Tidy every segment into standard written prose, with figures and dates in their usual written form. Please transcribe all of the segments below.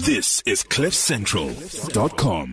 This is CliffCentral.com.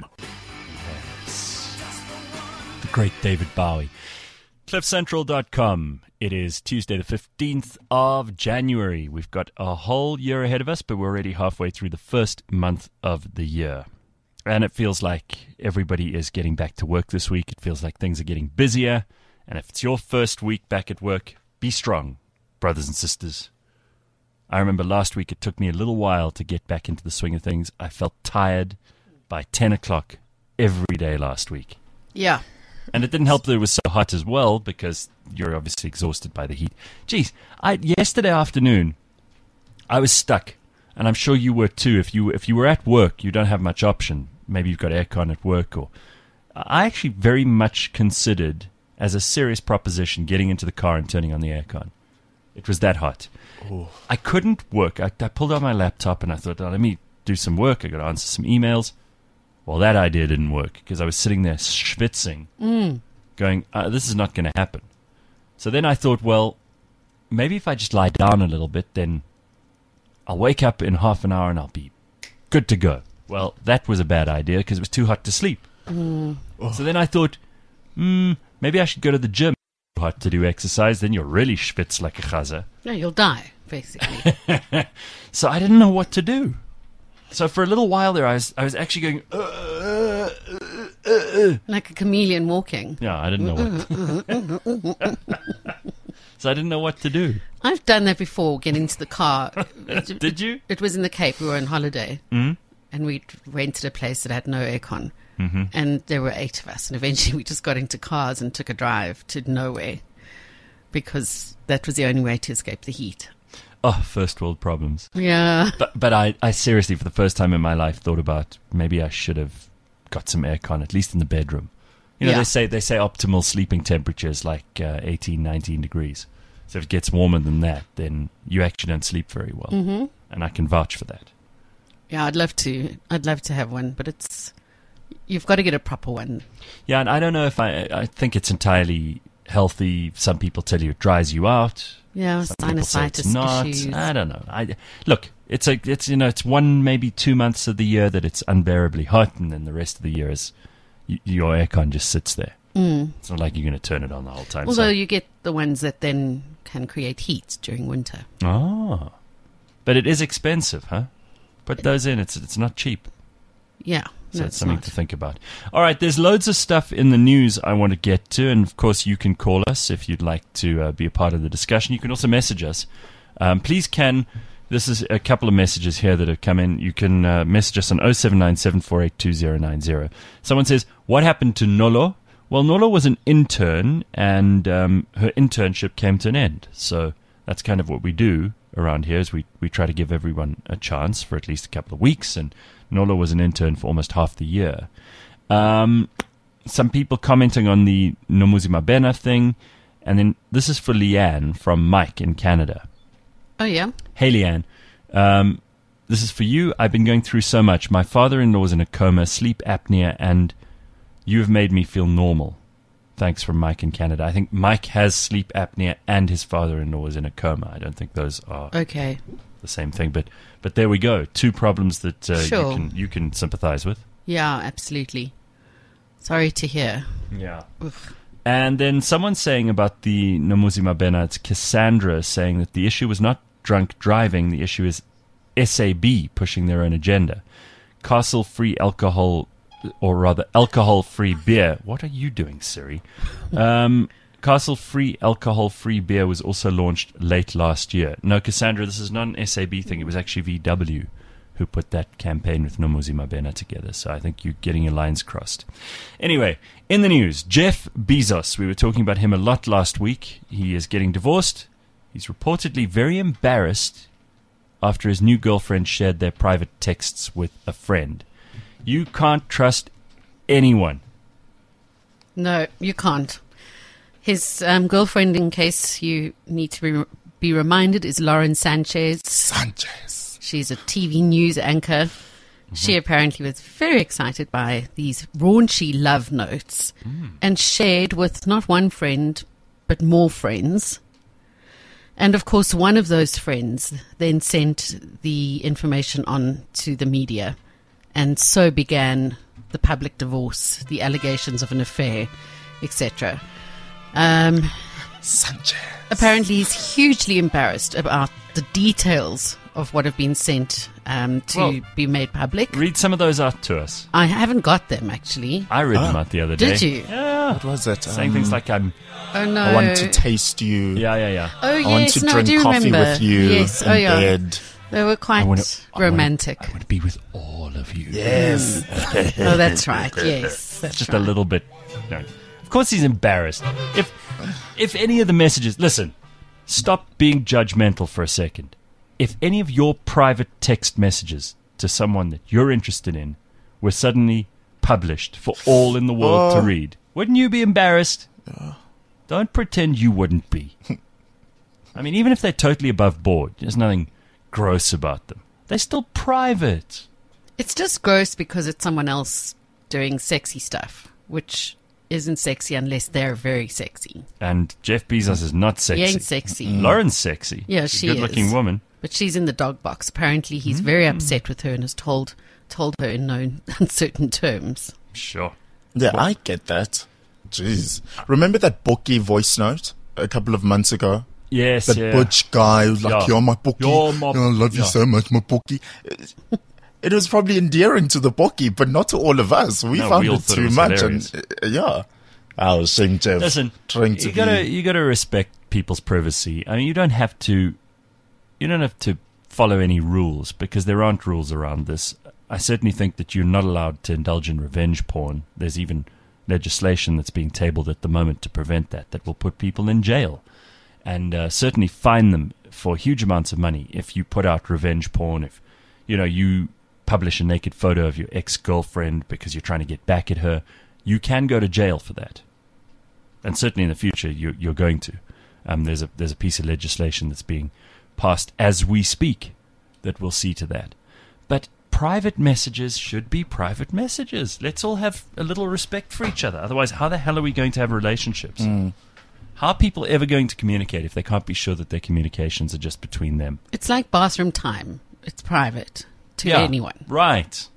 The great David Bowie. CliffCentral.com. It is Tuesday the 15th of January. We've got a whole year ahead of us, but we're already halfway through the first month of the year. And it feels like everybody is getting back to work this week. It feels like things are getting busier. And if it's your first week back at work, be strong, brothers and sisters. I remember last week it took me a little while to get back into the swing of things. I felt tired by 10 o'clock every day last week. Yeah. And it didn't help that it was so hot as well, because you're obviously exhausted by the heat. Geez, yesterday afternoon, I was stuck, and I'm sure you were too. If you were at work, you don't have much option. Maybe you've got aircon at work, or I actually very much considered, as a serious proposition, getting into the car and turning on the aircon. It was that hot. Ooh. I couldn't work. I pulled out my laptop and I thought, let me do some work. I got to answer some emails. Well, that idea didn't work because I was sitting there schwitzing, going, this is not going to happen. So then I thought, well, maybe if I just lie down a little bit, then I'll wake up in half an hour and I'll be good to go. Well, that was a bad idea because it was too hot to sleep. So then I thought, maybe I should go to the gym. Too hot to do exercise, then you'll really schwitz like a chaza. Yeah, you'll die, basically. So I didn't know what to do. So for a little while there, I was actually going, like a chameleon walking. Yeah, I didn't know what. So I didn't know what to do. I've done that before, get into the car. Did you? It was in the Cape. We were on holiday. Mm-hmm. And we rented a place that had no aircon. Mm-hmm. And there were 8 of us. And eventually we just got into cars and took a drive to nowhere. Because that was the only way to escape the heat. Oh, first world problems. Yeah. But I seriously, for the first time in my life, thought about maybe I should have got some aircon, at least in the bedroom. You know, Yeah. they say optimal sleeping temperature is like 18, 19 degrees. So if it gets warmer than that, then you actually don't sleep very well. Mm-hmm. And I can vouch for that. Yeah, I'd love to have one, but you've got to get a proper one. Yeah, and I don't know if I think it's entirely healthy. Some people tell you it dries you out. Yeah, Some people say it's sinusitis not. issues. I don't know. Look, it's 1, maybe 2 months of the year that it's unbearably hot, and then the rest of the year is your aircon just sits there. It's not like you're going to turn it on the whole time. Although you get the ones that then can create heat during winter. Oh, but it is expensive, huh? Put those in. It's not cheap. Yeah. So no, it's something not. to think about. All right, there's loads of stuff in the news I want to get to, and of course you can call us if you'd like to be a part of the discussion. You can also message us. This is a couple of messages here that have come in. You can message us on 0797482090. Someone says, what happened to Nolo? Well, Nolo was an intern, and her internship came to an end. So that's kind of what we do around here, is we try to give everyone a chance for at least a couple of weeks, and Nolo was an intern for almost half the year. Some people commenting on the Nomuzi Mabena thing, and then this is for Leanne from Mike in Canada. Oh, yeah? Hey, Leanne. This is for you. I've been going through so much. My father-in-law is in a coma, sleep apnea, and you have made me feel normal. Thanks from Mike in Canada. I think Mike has sleep apnea and his father-in-law is in a coma. I don't think those are Okay. the same thing. But there we go. 2 problems that Sure. you can sympathize with. Yeah, absolutely. Sorry to hear. Yeah. And then someone saying about the Nomuzi Mabena, it's Cassandra saying that the issue was not drunk driving. The issue is SAB pushing their own agenda. Castle-free alcohol, or rather alcohol-free beer. What are you doing, Siri? Castle-free alcohol-free beer was also launched late last year. No, Cassandra, this is not an SAB thing. It was actually VW who put that campaign with Nomuzi Mabena together. So I think you're getting your lines crossed. Anyway, in the news, Jeff Bezos. We were talking about him a lot last week. He is getting divorced. He's reportedly very embarrassed after his new girlfriend shared their private texts with a friend. You can't trust anyone. No, you can't. His girlfriend, in case you need to be reminded, is Lauren Sanchez. She's a TV news anchor. Mm-hmm. She apparently was very excited by these raunchy love notes and shared with not one friend, but more friends. And of course, one of those friends then sent the information on to the media. And so began the public divorce, the allegations of an affair, etc. Sanchez. Apparently, he's hugely embarrassed about the details of what have been sent to be made public. Read some of those out to us. I haven't got them, actually. I read them out the other day. Did you? Yeah. What was it? Saying things like, Oh, no. I want to taste you. yeah. Oh, I yes. want to no, I drink do coffee remember. with you Yes. in Oh, yeah. bed. They were quite romantic. I want to be with all of you. Yes. Oh, that's right. Yes. That's Just right. a little bit. No. Of course he's embarrassed. If any of the messages... Listen, stop being judgmental for a second. If any of your private text messages to someone that you're interested in were suddenly published for all in the world to read, wouldn't you be embarrassed? Don't pretend you wouldn't be. I mean, even if they're totally above board, there's nothing gross about them. They're still private. It's just gross because it's someone else doing sexy stuff, which isn't sexy unless they're very sexy. And Jeff Bezos is not sexy. He ain't sexy. Lauren's sexy. Yeah, She's she a good-looking is. woman. But she's in the dog box. Apparently, he's very upset with her and has told her in no uncertain terms. Sure. Yeah, I get that. Jeez. Remember that Bookie voice note a couple of months ago? Yes, That yeah. butch guy who's like, Yeah. you're my Bookie. You're my- I love you yeah. so much, my Bookie. It was probably endearing to the Bookie, but not to all of us. We No, found we all it thought it too was much. hilarious. And yeah. I was saying, Jeff, Listen, trying to you gotta respect people's privacy. I mean, you don't have to follow any rules because there aren't rules around this. I certainly think that you're not allowed to indulge in revenge porn. There's even legislation that's being tabled at the moment to prevent that will put people in jail and certainly fine them for huge amounts of money if you put out revenge porn, if you publish a naked photo of your ex-girlfriend because you're trying to get back at her. You can go to jail for that. And certainly in the future, you're going to. There's a piece of legislation that's being passed as we speak that will see to that. But private messages should be private messages. Let's all have a little respect for each other. Otherwise, how the hell are we going to have relationships? How are people ever going to communicate if they can't be sure that their communications are just between them? It's like bathroom time. It's private to anyone. Right.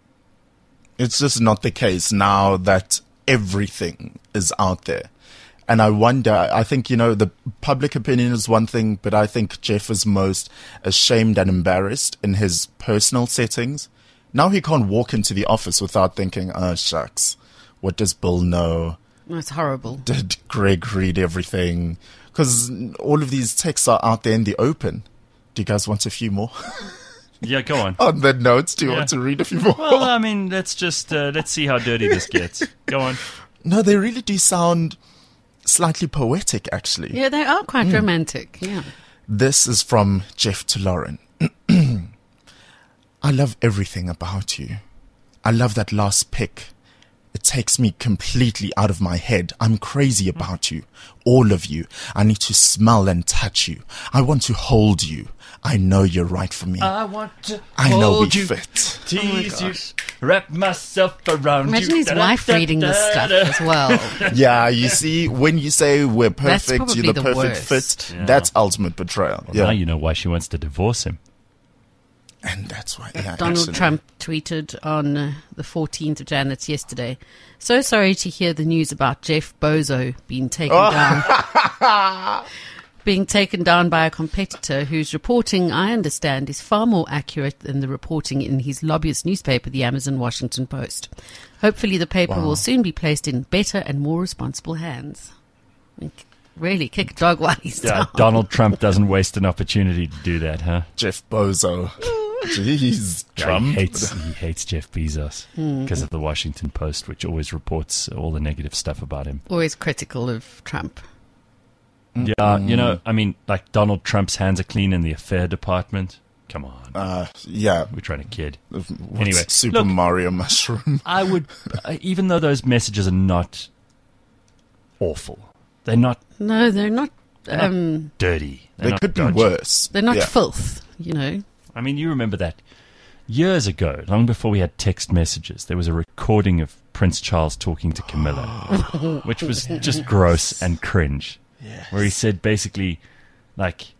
It's just not the case now that everything is out there. And I wonder, I think, the public opinion is one thing, but I think Jeff is most ashamed and embarrassed in his personal settings. Now he can't walk into the office without thinking, oh, shucks, what does Bill know? It's horrible. Did Greg read everything? Because all of these texts are out there in the open. Do you guys want a few more? Yeah, go on. On that note, do you Yeah. want to read a few more? Well, I mean, let's just let's see how dirty this gets. Go on. No, they really do sound slightly poetic, actually. Yeah, they are quite romantic. Yeah. This is from Jeff to Lauren. I love everything about you. I love that last pic. It takes me completely out of my head. I'm crazy about you. All of you. I need to smell and touch you. I want to hold you. I know you're right for me. I want to I know we hold you, fit. tease you, wrap myself around Imagine you. his wife reading this stuff as well. Yeah, you see, when you say we're perfect, probably you're the the perfect worst. fit, Yeah. that's ultimate betrayal. Well, yeah. now you know why she wants to divorce him. And that's why. Yeah, Donald actually. Trump tweeted on the 14th of Jan, that's yesterday. So sorry to hear the news about Jeff Bozo being taken down. Being taken down by a competitor whose reporting, I understand, is far more accurate than the reporting in his lobbyist newspaper, the Amazon Washington Post. Hopefully the paper will soon be placed in better and more responsible hands. Really, kick a dog while he's Yeah, down. Donald Trump doesn't waste an opportunity to do that, huh? Jeff Bozo. Jeez, Yeah, Trump. he hates Jeff Bezos because of the Washington Post, which always reports all the negative stuff about him. Always critical of Trump. Yeah, I mean, like Donald Trump's hands are clean in the affair department. Come on, Yeah. we're trying to kid. What's Anyway, Super look- Mario Mushroom. I would, even though those messages are not awful, they're not No, they're not. dirty. They're They not could be dodgy. worse. They're not Yeah. filth. You know. I mean, you remember that years ago, long before we had text messages, there was a recording of Prince Charles talking to Camilla, which was just gross and cringe. Where he said basically, like,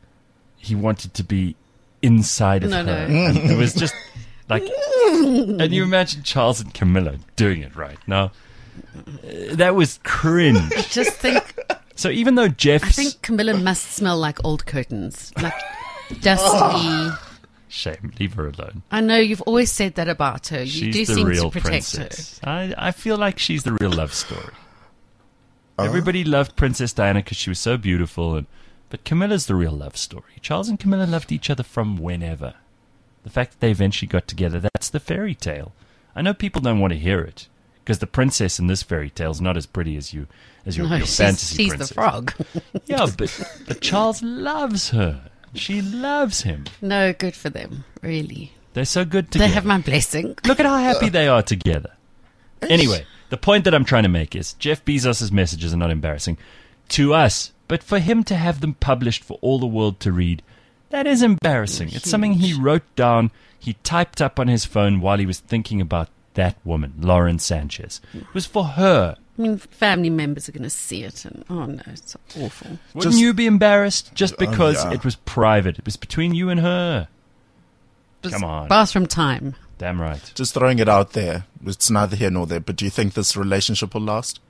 he wanted to be inside of No, her. no. And it was just like, and you imagine Charles and Camilla doing it right now. That was cringe. Just think, So even though I Jeff's think Camilla must smell like old curtains, like dusty. shame, leave her alone. I know you've always said that about her. You do She's the seem real to protect princess. I feel like she's the real love story. Oh. Everybody loved Princess Diana because she was so beautiful, but Camilla's the real love story. Charles and Camilla loved each other from whenever. The fact that they eventually got together, that's the fairy tale. I know people don't want to hear it because the princess in this fairy tale is not as pretty as your her. No, fantasy she's princess. the frog. Yeah, but Charles loves her. She loves him. No, good for them, really. They're so good together. They have my blessing. Look at how happy they are together. Anyway, the point that I'm trying to make is Jeff Bezos' messages are not embarrassing to us, but for him to have them published for all the world to read, that is embarrassing. It's something he wrote down, he typed up on his phone while he was thinking about that woman, Lauren Sanchez. It was for her. I mean, family members are going to see it, and oh no, it's awful. Wouldn't Just- you be embarrassed just because yeah. it was private? It was between you and her. Just Come on. bathroom time. Damn right. Just throwing it out there. It's neither here nor there. But do you think this relationship will last?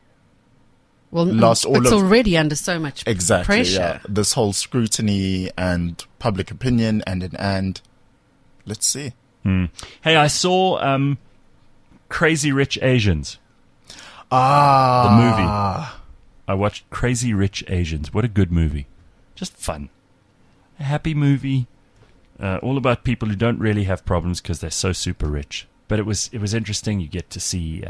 Well, Lost all it's of- already under so much Exactly. pressure. Yeah. This whole scrutiny and public opinion and let's see. Hey, I saw Crazy Rich Asians. Ah, The movie. I watched Crazy Rich Asians. What a good movie. Just fun. A happy movie. All about people who don't really have problems because they're so super rich. But it was interesting. You get to see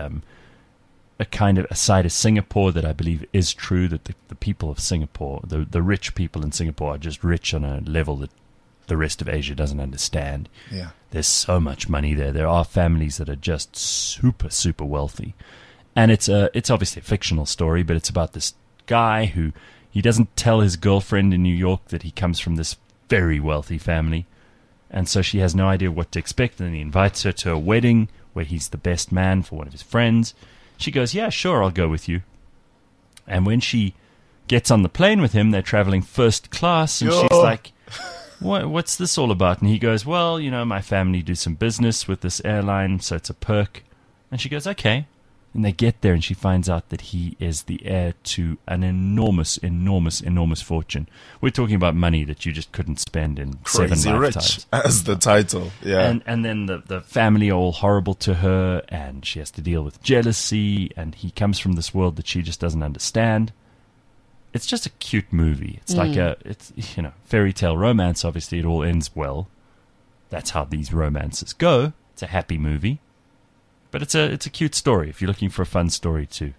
a kind of a side of Singapore that I believe is true, that the people of Singapore, the rich people in Singapore are just rich on a level that the rest of Asia doesn't understand. Yeah. There's so much money there. There are families that are just super, super wealthy. And it's obviously a fictional story, but it's about this guy who he doesn't tell his girlfriend in New York that he comes from this very wealthy family. And so she has no idea what to expect. And then he invites her to a wedding where he's the best man for one of his friends. She goes, yeah, sure, I'll go with you. And when she gets on the plane with him, they're traveling first class. And she's like, what's this all about? And he goes, well, my family do some business with this airline, so it's a perk. And she goes, okay. And they get there and she finds out that he is the heir to an enormous, enormous, enormous fortune. We're talking about money that you just couldn't spend in Crazy 7 Rich lifetimes. as the title. Yeah. And then the family are all horrible to her and she has to deal with jealousy and he comes from this world that she just doesn't understand. It's just a cute movie. It's like it's fairy tale romance. Obviously, it all ends well. That's how these romances go. It's a happy movie. But it's a cute story if you're looking for a fun story to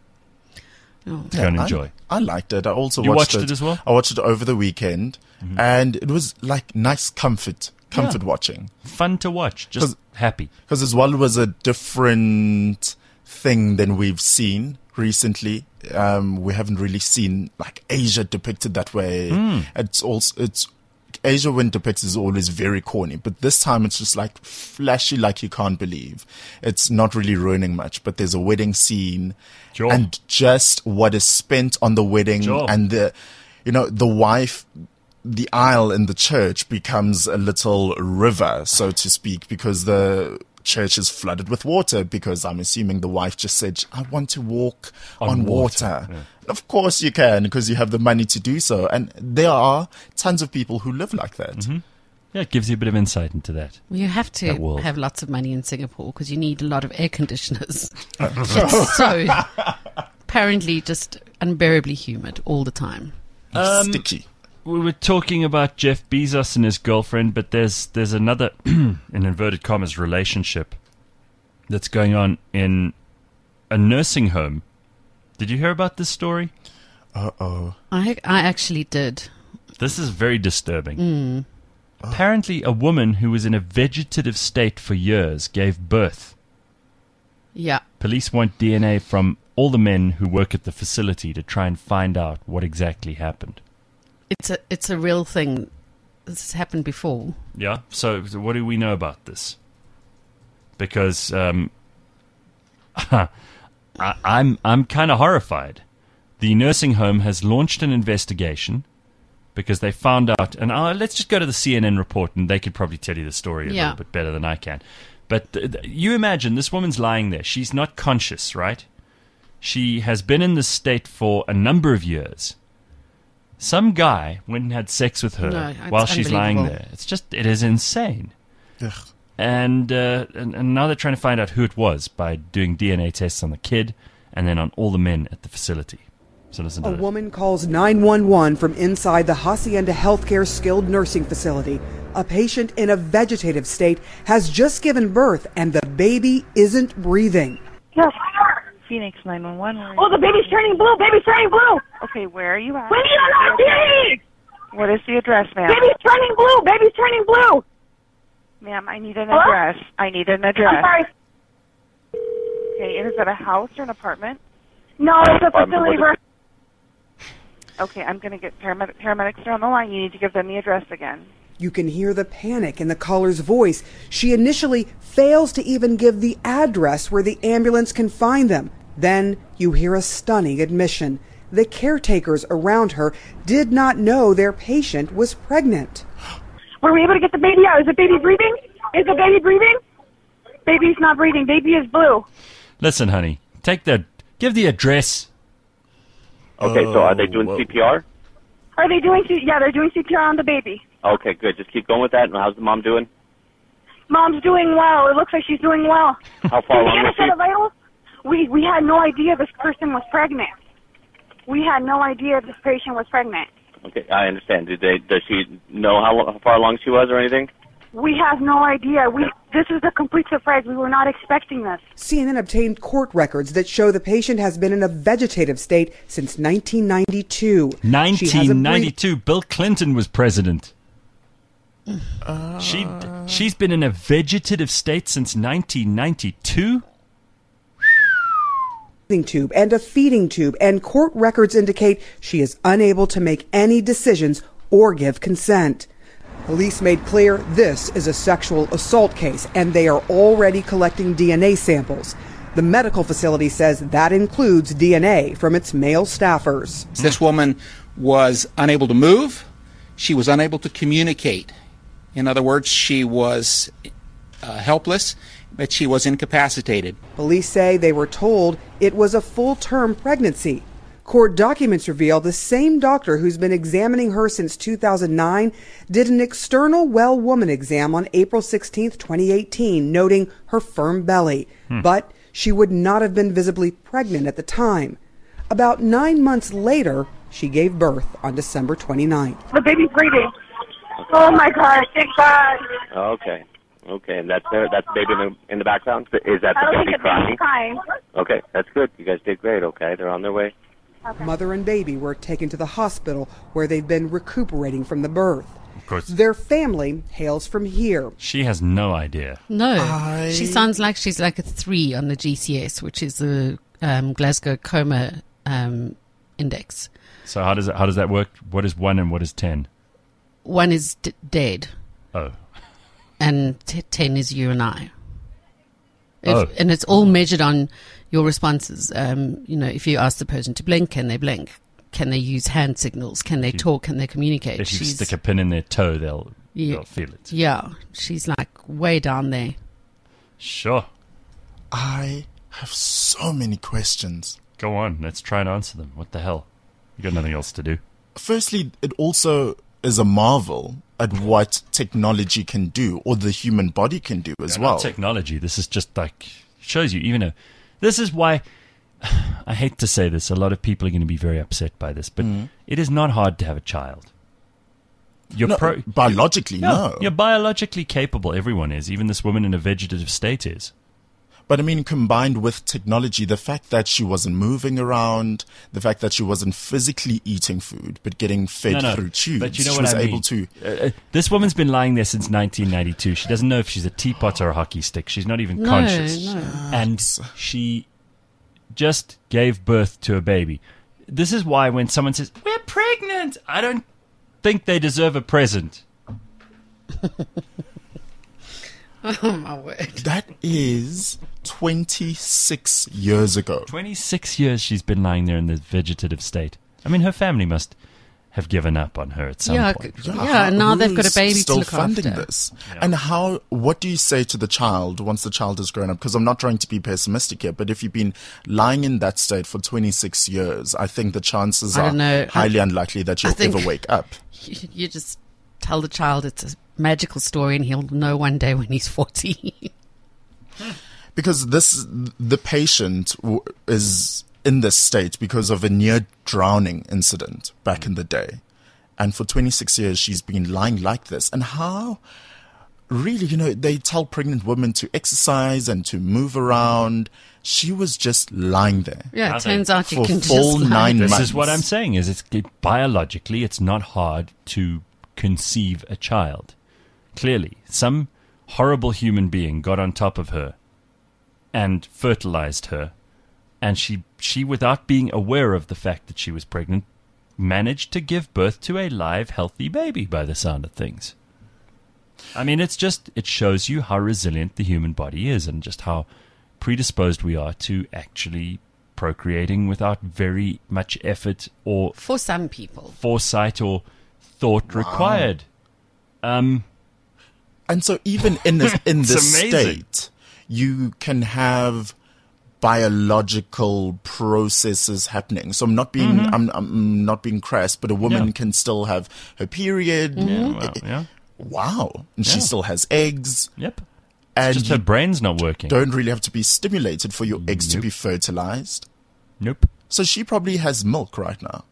Oh. go and enjoy. I liked it. I also You watched watched it as well? I watched it over the weekend, and it was like nice comfort Yeah. watching. Fun to watch. Just happy. Because as well was a different thing than we've seen recently. We haven't really seen like Asia depicted that way. It's Asia when depicted is always very corny, but this time it's just like flashy like you can't believe. It's not really ruining much, but there's a wedding scene Sure. and just what is spent on the wedding Sure. and the wife, the aisle in the church becomes a little river, so to speak, because the church is flooded with water, because I'm assuming the wife just said, I want to walk on water. Yeah. Of course you can, because you have the money to do so. And there are tons of people who live like that. Yeah, it gives you a bit of insight into that. You have That to world. have lots of money in Singapore because you need a lot of air conditioners. It's so apparently just unbearably humid all the time. Sticky. We were talking about Jeff Bezos and his girlfriend, but there's another, in inverted commas, relationship that's going on in a nursing home. Did you hear about this story? Uh-oh. I actually did. This is very disturbing. Apparently, a woman who was in a vegetative state for years gave birth. Yeah. Police want DNA from all the men who work at the facility to try and find out what exactly happened. It's a real thing. This has happened before. Yeah. So what do we know about this? Because I'm kind of horrified. The nursing home has launched an investigation, because they found out, and let's just go to the CNN report, and they could probably tell you the story a little bit better than I can. But you imagine this woman's lying there. She's not conscious, right? She has been in this state for a number of years. Some guy went and had sex with her while she's lying there. It is insane. Ugh. And now they're trying to find out who it was by doing DNA tests on the kid and then on all the men at the facility. So listen to A this. woman calls 911 from inside the Hacienda Healthcare skilled nursing facility. A patient in a vegetative state has just given birth and the baby isn't breathing. Yes. Phoenix 911. Oh, the baby's turning blue. Baby's turning blue. Okay, where are you at? We need an ID. What is the address, ma'am? Baby's turning blue. Baby's turning blue. Ma'am, I need an Hello? address. I need an address. I'm sorry. Okay, and is that a house or an apartment? No, it's a facility for... Okay, I'm going to get paramedics are on the line. You need to give them the address again. You can hear the panic in the caller's voice. She initially fails to even give the address where the ambulance can find them. Then you hear a stunning admission. The caretakers around her did not know their patient was pregnant. Were we able to get the baby out? Is the baby breathing? Is the baby breathing? Baby's not breathing. Baby is blue. Listen, honey, give the address. Okay, so are they doing CPR? Are they doing... Yeah, they're doing CPR on the baby. Okay, good. Just keep going with that. And how's the mom doing? Mom's doing well. It looks like she's doing well. How far along Can is you get a set of vitals? We had no idea this person was pregnant. We had no idea this patient was pregnant. Okay, I understand. Does she know how far along she was or anything? We have no idea. This is a complete surprise. We were not expecting this. CNN obtained court records that show the patient has been in a vegetative state since 1992. 1992. Bill Clinton was president. She's been in a vegetative state since 1992. Tube and a feeding tube, and court records indicate she is unable to make any decisions or give consent. Police made clear this is a sexual assault case, and they are already collecting DNA samples. The medical facility says that includes DNA from its male staffers. This woman was unable to move. She was unable to communicate. In other words, she was helpless, but she was incapacitated. Police say they were told it was a full-term pregnancy. Court documents reveal the same doctor who's been examining her since 2009 did an external well woman exam on April 16, 2018, noting her firm belly. But she would not have been visibly pregnant at the time. About 9 months later, she gave birth on December 29th. The baby's breathing. Oh, my God. Thank God. Okay. Okay, and that's the baby in the background? Is that I the don't baby think the baby's crying. Okay, that's good. You guys did great, okay? They're on their way. Okay. Mother and baby were taken to the hospital where they've been recuperating from the birth. Of course. Their family hails from here. She has no idea. No. She sounds like she's like a 3 on the GCS, which is the Glasgow Coma Index. So how does that work? What is 1 and what is 10? 1 is dead. Oh. And 10 is you and I. Oh. And it's all measured on your responses. If you ask the person to blink, can they blink? Can they use hand signals? Can they talk? Can they communicate? If you stick a pin in their toe, they'll feel it. Yeah, she's like way down there. Sure. I have so many questions. Go on. Let's try and answer them. What the hell? You got nothing else to do. Firstly, it also is a marvel at what technology can do, or the human body can do as well. Not technology. This is just like shows you. This is why I hate to say this. A lot of people are going to be very upset by this, but it is not hard to have a child. Biologically, no. You're biologically capable. Everyone is. Even this woman in a vegetative state is. But I mean, combined with technology, the fact that she wasn't moving around, the fact that she wasn't physically eating food, but getting fed through tubes. But you know she what was I mean. able to. This woman's been lying there since 1992. She doesn't know if she's a teapot or a hockey stick. She's not even conscious. No. And she just gave birth to a baby. This is why when someone says, "We're pregnant," I don't think they deserve a present. Oh, my word. That is 26 years ago. 26 years she's been lying there in this vegetative state. I mean, her family must have given up on her at some point. And now they've got a baby still to look funding after. this. And what do you say to the child once the child has grown up? Because I'm not trying to be pessimistic here, but if you've been lying in that state for 26 years, I think the chances are highly unlikely that you'll ever wake up. You just tell the child it's a magical story and he'll know one day when he's 40. Because the patient is in this state because of a near drowning incident back in the day. And for 26 years, she's been lying like this. And how, really, they tell pregnant women to exercise and to move around. She was just lying there. Yeah, it turns out you can full just 9 months. This is what I'm saying, is biologically, it's not hard to conceive a child. Clearly, some horrible human being got on top of her and fertilized her. And she, without being aware of the fact that she was pregnant, managed to give birth to a live, healthy baby by the sound of things. I mean, it shows you how resilient the human body is and just how predisposed we are to actually procreating without very much effort or... For some people. Foresight or thought required. And so even in this state, you can have biological processes happening. So I'm not being I'm not being crass, but a woman can still have her period. Wow. And she still has eggs. Yep. And just her brain's not working. Don't really have to be stimulated for your eggs to be fertilized. Nope. So she probably has milk right now.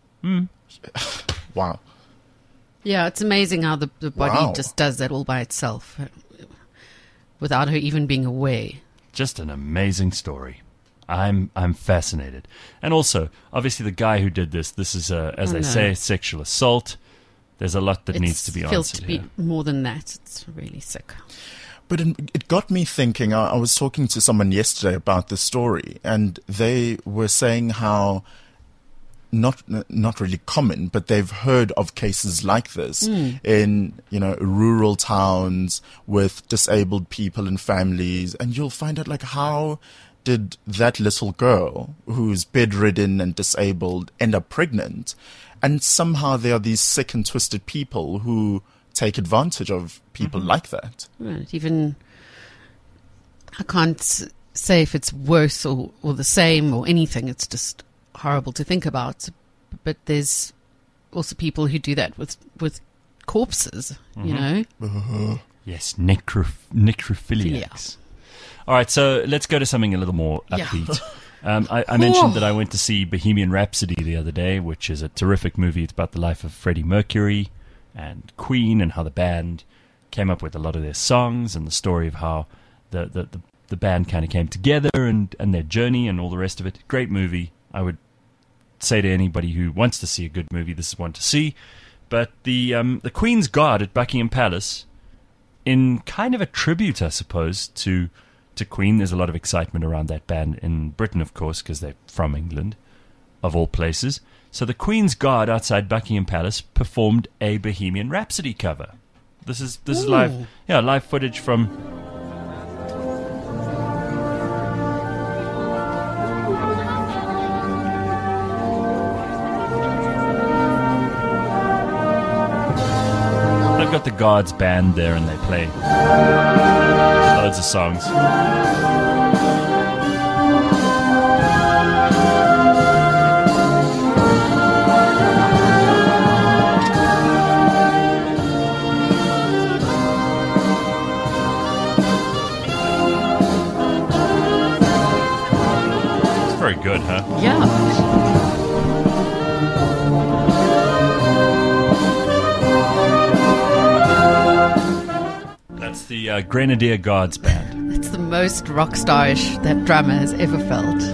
Wow. Yeah, it's amazing how the body just does that all by itself without her even being aware. Just an amazing story. I'm fascinated. And also, obviously, the guy who did this is, as they say, sexual assault. There's a lot that needs to be answered. It feels to be more than that. It's really sick. But it got me thinking. I was talking to someone yesterday about this story, and they were saying how not really common, but they've heard of cases like this in rural towns with disabled people and families, and you'll find out like how did that little girl who's bedridden and disabled end up pregnant? And somehow there are these sick and twisted people who take advantage of people like that. Right. Even I can't say if it's worse or the same or anything. It's just horrible to think about. But there's also people who do that with corpses, Yes, necrophiliacs. All right, so let's go to something a little more upbeat. I mentioned that I went to see Bohemian Rhapsody the other day, which is a terrific movie. It's about the life of Freddie Mercury and Queen and how the band came up with a lot of their songs and the story of how the band kind of came together and their journey and all the rest of it. Great movie. I would say to anybody who wants to see a good movie, this is one to see. But the Queen's Guard at Buckingham Palace, in kind of a tribute, I suppose, to Queen. There's a lot of excitement around that band in Britain, of course, because they're from England, of all places. So the Queen's Guard outside Buckingham Palace performed a Bohemian Rhapsody cover. This is live, live footage from. They've got the Guards band there, and they play loads of songs. It's very good, huh? Yeah. That's the Grenadier Guards band. It's the most rock starish that drummer has ever felt.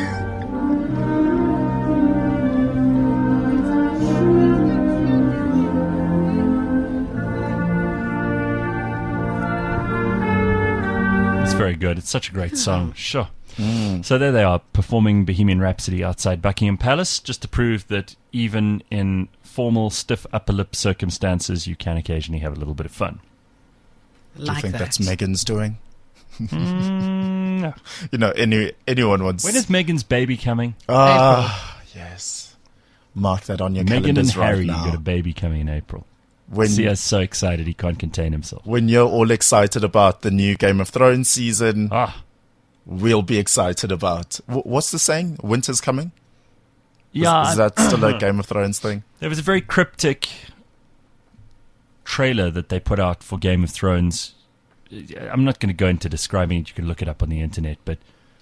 It's very good. It's such a great song. Sure. So there they are, performing Bohemian Rhapsody outside Buckingham Palace, just to prove that even in formal, stiff upper lip circumstances, you can occasionally have a little bit of fun. Do you think that's Meghan's doing? No. Anyone wants... When is Meghan's baby coming? Yes. Mark that on your Meghan and calendars Harry right now. got a baby coming in April. When Sia's so excited he can't contain himself. when you're all excited about the new Game of Thrones season, we'll be excited about. What's the saying? Winter's coming? Yeah. Is that still a Game of Thrones thing? There was a very cryptic trailer that they put out for Game of Thrones. I'm not going to go into describing it. You can look it up on the internet. But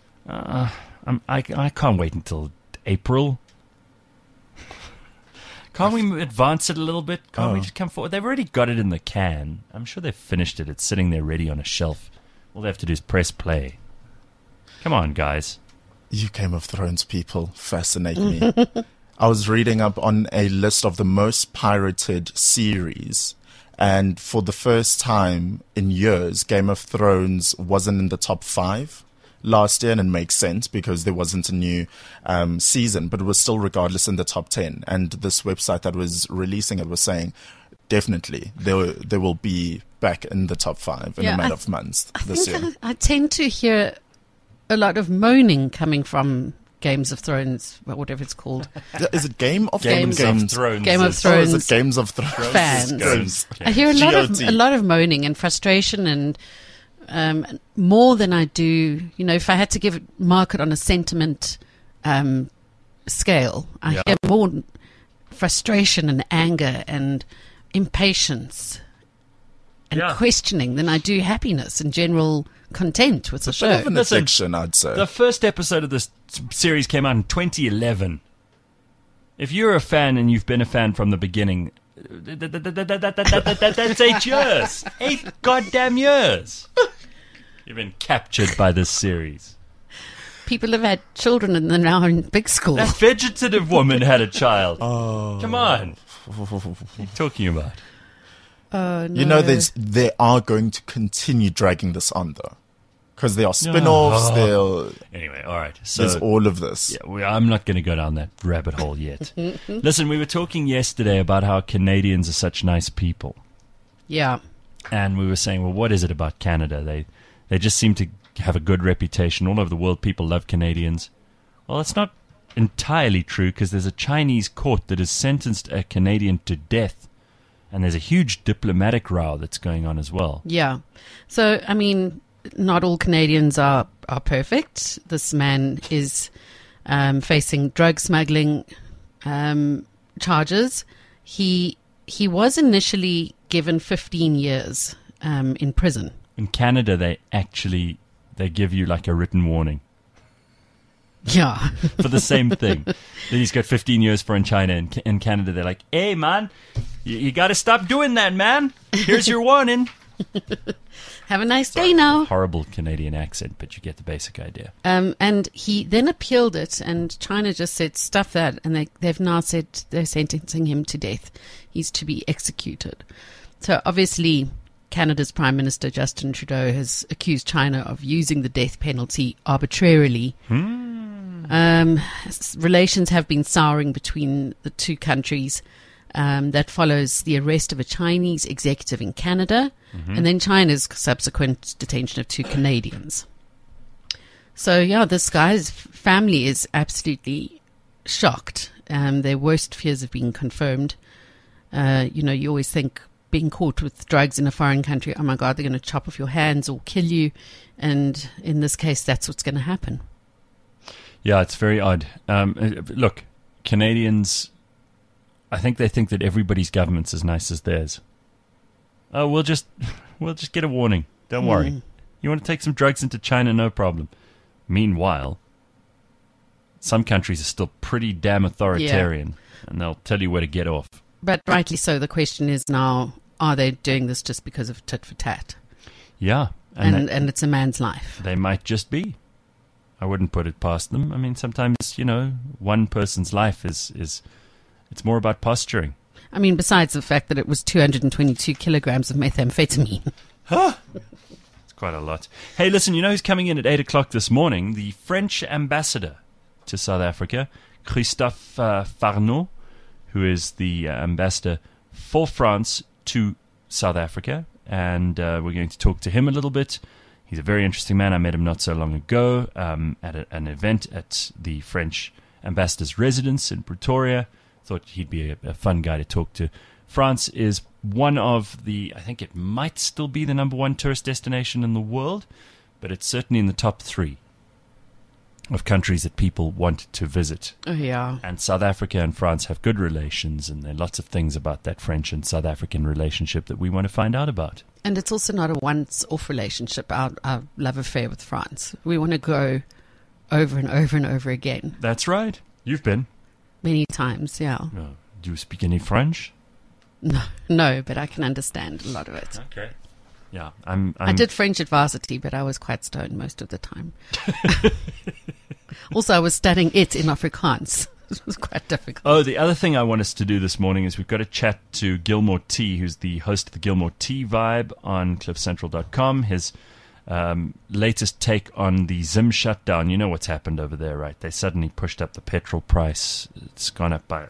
I can't wait until April. Can't we advance it a little bit? Can't we just come forward? They've already got it in the can. I'm sure they've finished it. It's sitting there ready on a shelf. All they have to do is press play. Come on, guys. You Game of Thrones people fascinate me. I was reading up on a list of the most pirated series, and for the first time in years, Game of Thrones wasn't in the top 5 last year, and it makes sense because there wasn't a new season, but it was still regardless in the top 10. And this website that was releasing it was saying definitely there will be back in the top 5 in a matter of months this year. I tend to hear a lot of moaning coming from Games of Thrones, whatever it's called. Is it Game of Games of Thrones? Game of Oh, Thrones. is it Games of Thrones? Fans. I hear a lot of moaning and frustration, and more than I do. You know, if I had to mark it on a sentiment scale, I hear more frustration and anger and impatience and questioning than I do happiness and general content with the show. Bit of an addiction, I'd say. The first episode of this series came out in 2011. If you're a fan and you've been a fan from the beginning, that's 8 years. 8 goddamn years. You've been captured by this series. People have had children and they're now in big school. That vegetative woman had a child. Come on. What are you talking about? Oh, no. You know, they are going to continue dragging this on, though. Because there are spin-offs, Anyway, all right. So, there's all of this. Yeah, I'm not going to go down that rabbit hole yet. Listen, we were talking yesterday about how Canadians are such nice people. Yeah. And we were saying, well, what is it about Canada? They just seem to have a good reputation. All over the world, people love Canadians. Well, it's not entirely true, because there's a Chinese court that has sentenced a Canadian to death. And there's a huge diplomatic row that's going on as well. Yeah. So, I mean, not all Canadians are perfect. This man is facing drug smuggling charges. He was initially given 15 years in prison. In Canada, they give you like a written warning. Yeah. For the same thing. Then he's got 15 years for in China. And in Canada, they're like, hey, man, you got to stop doing that, man. Here's your warning. Have a nice day now. Horrible Canadian accent, but you get the basic idea. And he then appealed it, and China just said, stuff that. And they've now said they're sentencing him to death. He's to be executed. So obviously, Canada's Prime Minister Justin Trudeau has accused China of using the death penalty arbitrarily. Relations have been souring between the two countries. That follows the arrest of a Chinese executive in Canada, and then China's subsequent detention of 2 Canadians. So, yeah, this guy's family is absolutely shocked. Their worst fears have been confirmed. You always think being caught with drugs in a foreign country, oh my God, they're going to chop off your hands or kill you. And in this case, that's what's going to happen. Yeah, it's very odd. Look, Canadians, I think they think that everybody's government's as nice as theirs. Oh, we'll just get a warning. Don't worry. You want to take some drugs into China? No problem. Meanwhile, some countries are still pretty damn authoritarian, and they'll tell you where to get off. But rightly so. The question is now, are they doing this just because of tit for tat? Yeah. And it's a man's life. They might just be. I wouldn't put it past them. I mean, sometimes, one person's life is it's more about posturing. I mean, besides the fact that it was 222 kilograms of methamphetamine. It's quite a lot. Hey, listen, you know who's coming in at 8 o'clock this morning? The French ambassador to South Africa, Christophe Farneau, who is the ambassador for France to South Africa. And we're going to talk to him a little bit. He's a very interesting man. I met him not so long ago at an event at the French ambassador's residence in Pretoria. Thought he'd be a fun guy to talk to. France is one of I think it might still be the number one tourist destination in the world, but it's certainly in the top 3 of countries that people want to visit. Oh, yeah. And South Africa and France have good relations, and there are lots of things about that French and South African relationship that we want to find out about. And it's also not a once-off relationship, our love affair with France. We want to go over and over and over again. That's right. You've been. Many times, yeah. Do you speak any French? No, but I can understand a lot of it. Okay. Yeah, I did French at varsity, but I was quite stoned most of the time. Also, I was studying it in Afrikaans. It was quite difficult. Oh, the other thing I want us to do this morning is we've got to chat to Gilmore T, who's the host of the Gilmore T Vibe on CliffCentral.com. His latest take on the Zim shutdown. You know what's happened over there, right? They suddenly pushed up the petrol price. It's gone up by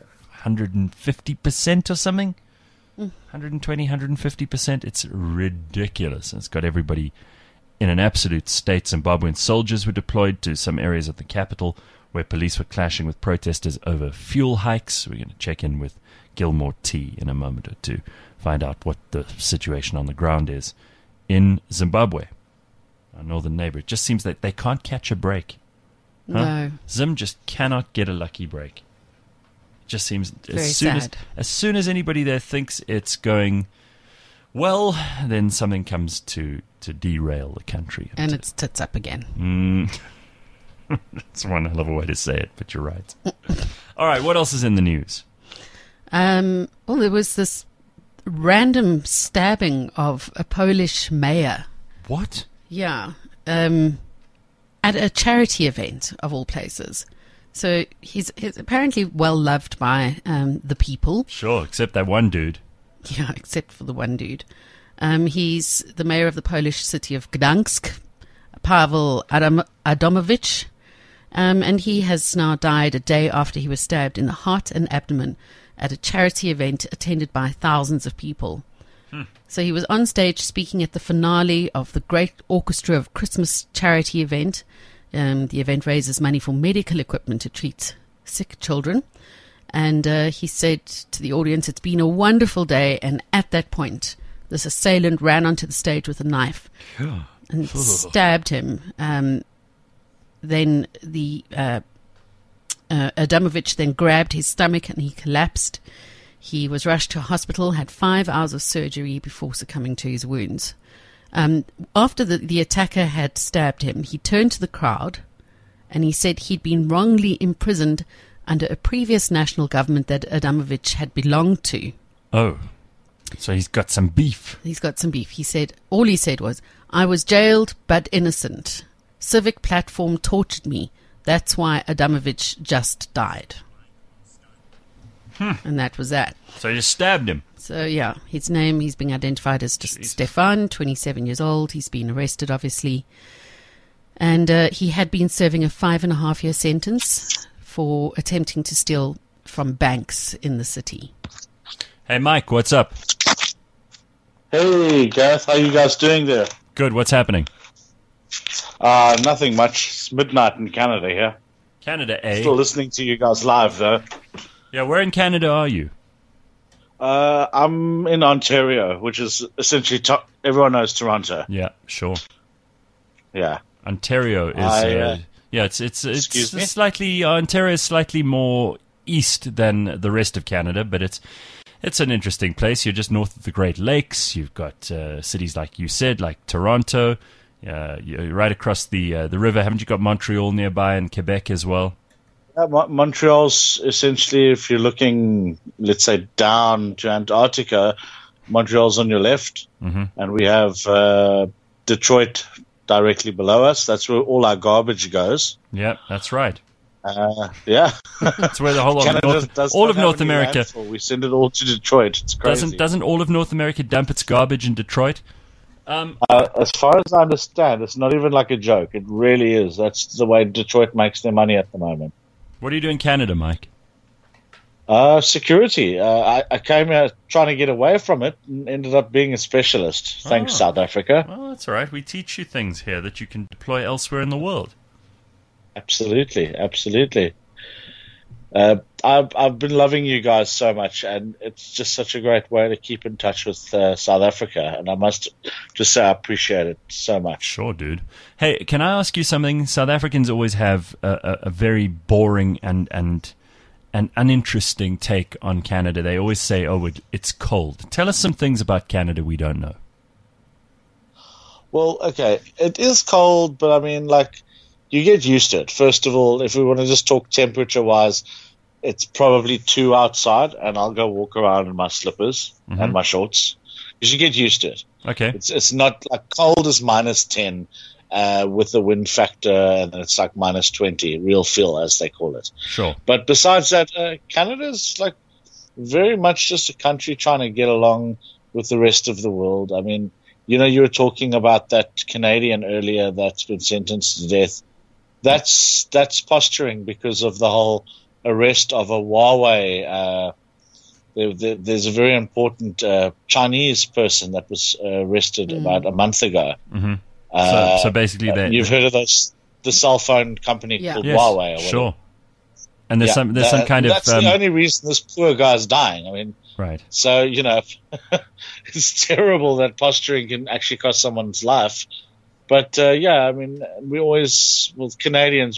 150% or something. 120, 150%. It's ridiculous. It's got everybody in an absolute state. Zimbabwean soldiers were deployed to some areas of the capital where police were clashing with protesters over fuel hikes. We're going to check in with Gilmore T in a moment or two, find out what the situation on the ground is in Zimbabwe, our northern neighbor. It just seems that they can't catch a break. No. Zim just cannot get a lucky break. It just seems as soon as anybody there thinks it's going well, then something comes to derail the country. And it's tits up again. That's one hell of a way to say it, but you're right. All right, what else is in the news? Well, there was this random stabbing of a Polish mayor. What? Yeah. At a charity event, of all places. So he's apparently well loved by the people. Sure, except that one dude. Yeah, except for the one dude. He's the mayor of the Polish city of Gdansk, Paweł Adamowicz, and he has now died a day after he was stabbed in the heart and abdomen at a charity event attended by thousands of people. So he was on stage speaking at the finale of the Great Orchestra of Christmas charity event. The event raises money for medical equipment to treat sick children. And he said to the audience, "It's been a wonderful day." And at that point, this assailant ran onto the stage with a knife and stabbed him. Then the Adamowicz then grabbed his stomach and he collapsed. He was rushed to a hospital, had 5 hours of surgery before succumbing to his wounds. After the attacker had stabbed him, he turned to the crowd and he said he'd been wrongly imprisoned under a previous national government that Adamowicz had belonged to. Oh, so he's got some beef. He's got some beef. All he said was, "I was jailed but innocent. Civic Platform tortured me. That's why Adamowicz just died." And that was that. So he just stabbed him. So, yeah, his name, he's being identified as just Stefan, 27 years old. He's been arrested, obviously. And he had been serving a 5.5-year sentence for attempting to steal from banks in the city. Hey, Mike, what's up? Hey, Gareth, how you guys doing there? Good, what's happening? Nothing much. It's midnight in Canada here. Canada, eh? Still listening to you guys live, though. Yeah, where in Canada are you? I'm in Ontario, which is essentially everyone knows Toronto. Yeah, sure. Yeah, Ontario is. It's slightly. Ontario is slightly more east than the rest of Canada, but it's an interesting place. You're just north of the Great Lakes. You've got cities like you said, like Toronto. You're right across the river. Haven't you got Montreal nearby and Quebec as well? Montreal's essentially, if you're looking, let's say, down to Antarctica, Montreal's on your left, and we have Detroit directly below us. That's where all our garbage goes. Yeah, that's right. Yeah. That's where the whole of North America. Landfill. We send it all to Detroit. It's crazy. Doesn't all of North America dump its garbage in Detroit? As far as I understand, it's not even like a joke. It really is. That's the way Detroit makes their money at the moment. What do you do in Canada, Mike? Security. I came here trying to get away from it and ended up being a specialist. Thanks, South Africa. Well, that's all right. We teach you things here that you can deploy elsewhere in the world. Absolutely. I've been loving you guys so much, and it's just such a great way to keep in touch with South Africa. And I must just say I appreciate it so much. Sure, dude. Hey, can I ask you something? South Africans always have a very boring and uninteresting take on Canada. They always say, "Oh, it's cold." Tell us some things about Canada we don't know. Well, okay, it is cold, but I mean, like, you get used to it. First of all, if we want to just talk temperature-wise, it's probably 2 outside, and I'll go walk around in my slippers and my shorts. You should get used to it. Okay. It's not like cold as -10 with the wind factor, and then it's like -20, real feel, as they call it. Sure. But besides that, Canada's like very much just a country trying to get along with the rest of the world. I mean, you know, you were talking about that Canadian earlier that's been sentenced to death. That's posturing because of the whole arrest of a Huawei. There's a very important Chinese person that was arrested about a month ago. Mm-hmm. So basically, you've heard of the cell phone company called Huawei. Or whatever. Sure. And there's some kind of that's the only reason this poor guy's dying. I mean, right. So you know, it's terrible that posturing can actually cost someone's life. But I mean, we always, with Canadians,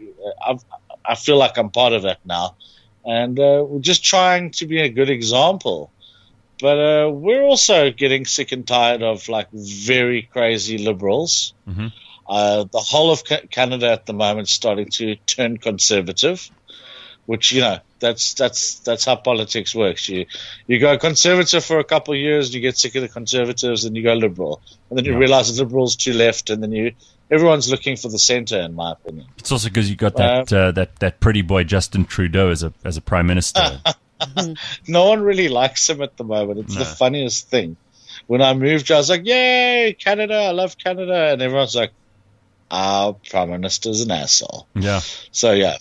I feel like I'm part of it now, and we're just trying to be a good example. But we're also getting sick and tired of like very crazy liberals. Mm-hmm. The whole of Canada at the moment is starting to turn conservative, which, you know, that's how politics works. You go conservative for a couple of years, you get sick of the conservatives, and you go liberal, and then you realize the liberals to left, and then everyone's looking for the center, in my opinion. It's also because you got that pretty boy Justin Trudeau as a prime minister. No one really likes him at the moment. It's the funniest thing. When I moved, I was like, "Yay, Canada! I love Canada," and everyone's like, "Our prime minister's an asshole." Yeah. So yeah.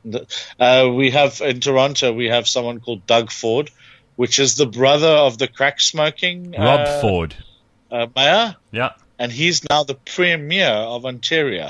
We have in Toronto, we have someone called Doug Ford, which is the brother of the crack smoking Rob Ford mayor. Yeah, and he's now the premier of Ontario.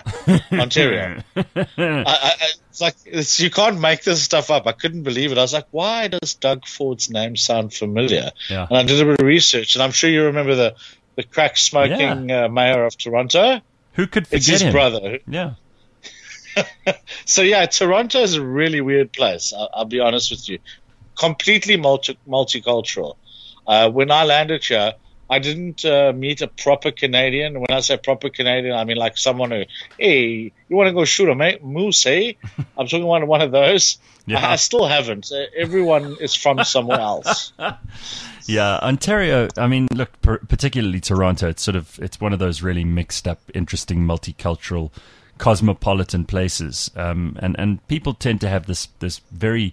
It's like you can't make this stuff up. I couldn't believe it. I was like, why does Doug Ford's name sound familiar? Yeah. And I did a bit of research, and I'm sure you remember the crack smoking mayor of Toronto. Who could forget It's his him? brother. Yeah. So yeah, Toronto is a really weird place. I'll be honest with you. Completely multicultural. When I landed here, I didn't meet a proper Canadian. When I say proper Canadian, I mean like someone who, hey, you want to go shoot a moose, hey? I'm talking one of those. Yeah. I still haven't. Everyone is from somewhere else. Yeah, Ontario. I mean, look, particularly Toronto. It's one of those really mixed up, interesting, multicultural, cosmopolitan places, and people tend to have this very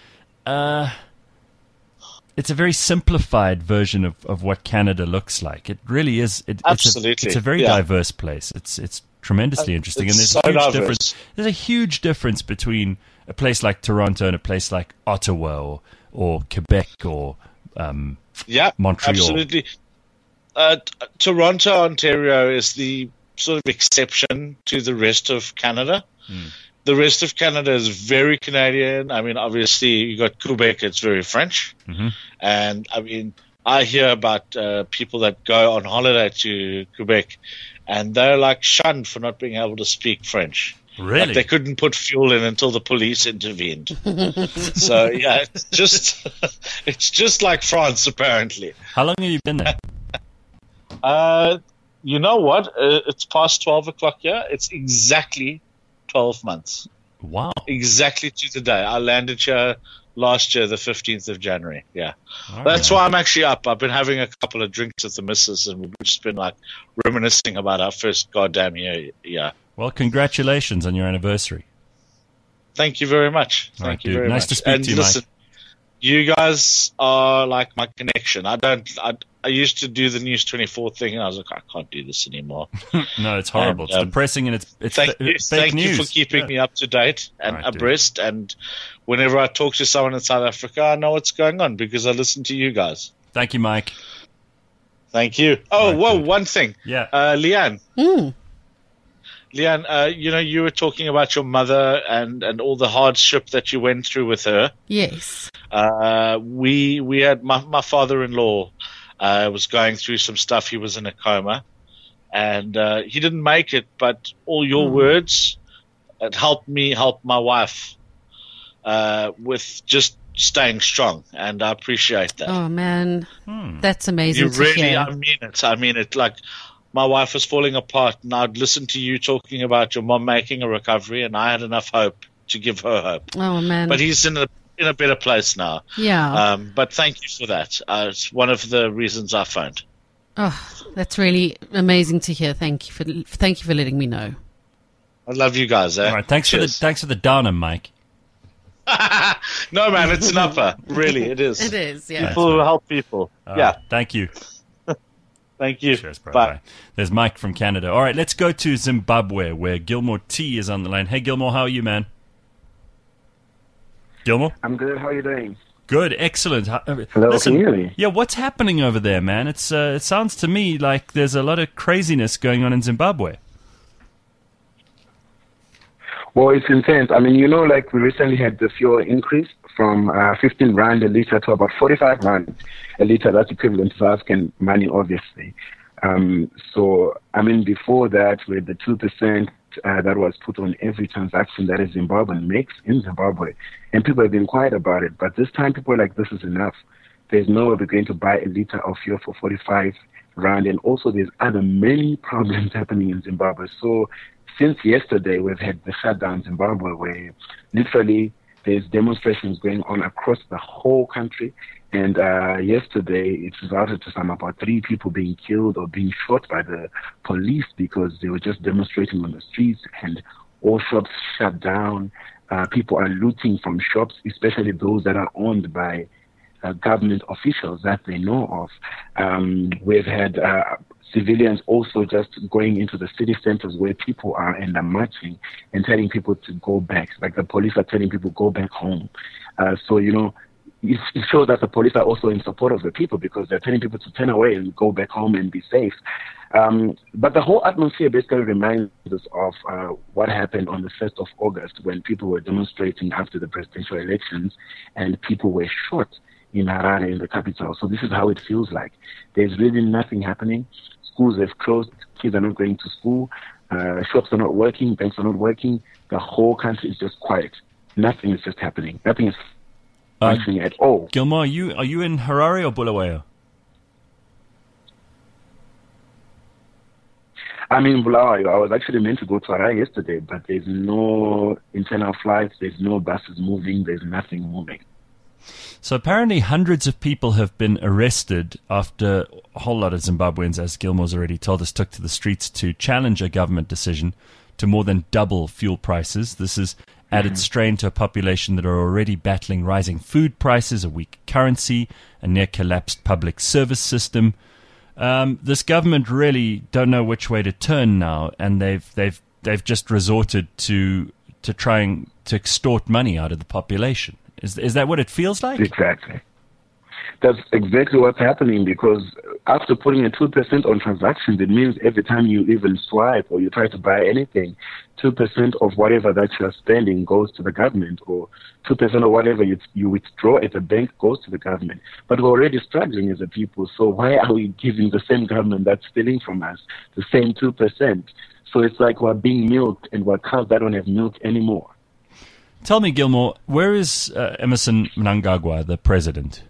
it's a very simplified version of what Canada looks like. It really is. Absolutely, it's a very diverse place. It's tremendously interesting, and there's a huge difference. There's a huge difference between a place like Toronto and a place like Ottawa or Quebec or Montreal. Absolutely. Toronto, Ontario is the sort of exception to the rest of Canada. The rest of Canada is very Canadian. I mean, obviously, you got Quebec, it's very French. Mm-hmm. And I mean, I hear about people that go on holiday to Quebec and they're like shunned for not being able to speak French. Really? Like they couldn't put fuel in until the police intervened. So, yeah, it's just like France, apparently. How long have you been there? You know what? It's past 12 o'clock here. It's exactly 12 months. Wow. Exactly to the day. I landed here last year, the 15th of January. Yeah. That's why I'm actually up. I've been having a couple of drinks with the missus, and we've just been like reminiscing about our first goddamn year. Yeah. Well, congratulations on your anniversary. Thank you very much. Thank you very much. Nice to speak to you, listen, Mike. You guys are like my connection. I used to do the News 24 thing, and I was like, I can't do this anymore. No, it's horrible. It's depressing, and it's thank fake news. you for keeping me up to date and abreast. And whenever I talk to someone in South Africa, I know what's going on because I listen to you guys. Thank you, Mike. Thank you. Oh, one thing. Yeah. Leanne. Leanne, you were talking about your mother and all the hardship that you went through with her. Yes. We had my father-in-law was going through some stuff. He was in a coma, and he didn't make it. But all your words, it helped me help my wife with just staying strong, and I appreciate that. Oh man, that's amazing. You really, hear. I mean it. Like, my wife was falling apart, and I'd listen to you talking about your mom making a recovery, and I had enough hope to give her hope. Oh man! But he's in a better place now. Yeah. But thank you for that. It's one of the reasons I phoned. Oh, that's really amazing to hear. Thank you for letting me know. I love you guys. All right, thanks for the downer, Mike. No, man, it's an upper. Really, it is. It is. Yeah. People who help people. Yeah. Thank you. Thank you. Cheers, bro. Bye. There's Mike from Canada. All right, let's go to Zimbabwe, where Gilmore T is on the line. Hey, Gilmore, how are you, man? Gilmore? I'm good. How are you doing? Good, excellent. Hello, Listen, can you hear me? Yeah, what's happening over there, man? It sounds to me like there's a lot of craziness going on in Zimbabwe. Well, it's intense. I mean, we recently had the fuel increase from 15 rand a liter to about 45 rand a liter. That's equivalent to South African money, obviously. So, I mean, before that, with the 2% that was put on every transaction that a Zimbabwean makes in Zimbabwe, and people have been quiet about it. But this time, people are like, this is enough. There's no way we're going to buy a liter of fuel for 45 rand. And also, there's other many problems happening in Zimbabwe. So, since yesterday, we've had the shutdown in Zimbabwe, where literally there's demonstrations going on across the whole country. And yesterday, it resulted to about 3 people being killed or being shot by the police because they were just demonstrating on the streets, and all shops shut down. People are looting from shops, especially those that are owned by government officials that they know of. We've had civilians also just going into the city centers where people are and are marching and telling people to go back. Like, the police are telling people, go back home. So, it shows that the police are also in support of the people, because they're telling people to turn away and go back home and be safe. But the whole atmosphere basically reminds us of what happened on the 1st of August when people were demonstrating after the presidential elections and people were shot in Harare, in the capital. So this is how it feels like. There's really nothing happening. Schools have closed. Kids are not going to school. Shops are not working. Banks are not working. The whole country is just quiet. Nothing is just happening. Nothing is functioning at all. Gilmore, are you in Harare or Bulawayo? I'm in Bulawayo. I was actually meant to go to Harare yesterday, but there's no internal flights. There's no buses moving. There's nothing moving. So apparently hundreds of people have been arrested after a whole lot of Zimbabweans, as Gilmore's already told us, took to the streets to challenge a government decision to more than double fuel prices. This has added strain to a population that are already battling rising food prices, a weak currency, a near-collapsed public service system. This government really don't know which way to turn now, and they've just resorted to trying to extort money out of the population. Is that what it feels like? Exactly. That's exactly what's happening, because after putting a 2% on transactions, it means every time you even swipe or you try to buy anything, 2% of whatever that you're spending goes to the government, or 2% of whatever you withdraw at the bank goes to the government. But we're already struggling as a people, so why are we giving the same government that's stealing from us the same 2%? So it's like we're being milked, and we're cows that don't have milk anymore. Tell me, Gilmore, where is Emmerson Mnangagwa, the president?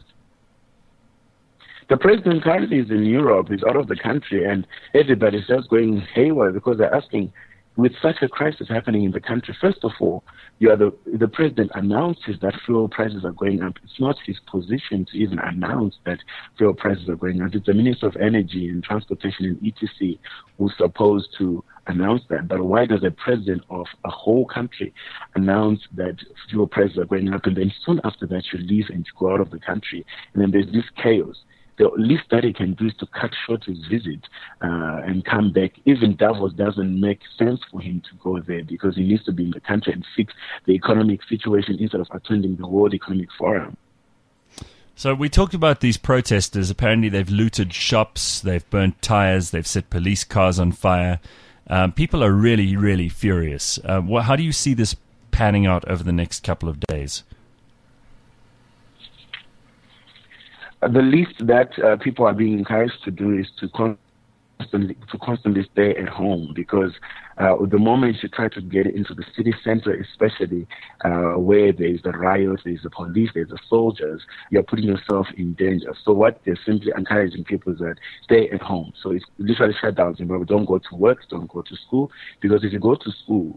The president currently is in Europe. He's out of the country, and everybody's just going haywire because they're asking, with such a crisis happening in the country, first of all, the president announces that fuel prices are going up. It's not his position to even announce that fuel prices are going up. It's the Minister of Energy and Transportation and ETC who's supposed to announce that. But why does the president of a whole country announce that fuel prices are going up, and then soon after that you leave and you go out of the country, and then there's this chaos? The least that he can do is to cut short his visit and come back. Even Davos doesn't make sense for him to go there, because he needs to be in the country and fix the economic situation instead of attending the World Economic Forum. So we talked about these protesters. Apparently they've looted shops, they've burnt tires, they've set police cars on fire. People are really, really furious. How do you see this panning out over the next couple of days? The least that people are being encouraged to do is to constantly stay at home, because the moment you try to get into the city center, especially where there's the riots, there's the police, there's the soldiers, you're putting yourself in danger. So what they're simply encouraging people is that stay at home. So it's literally shut down Zimbabwe. Don't go to work, don't go to school, because if you go to school,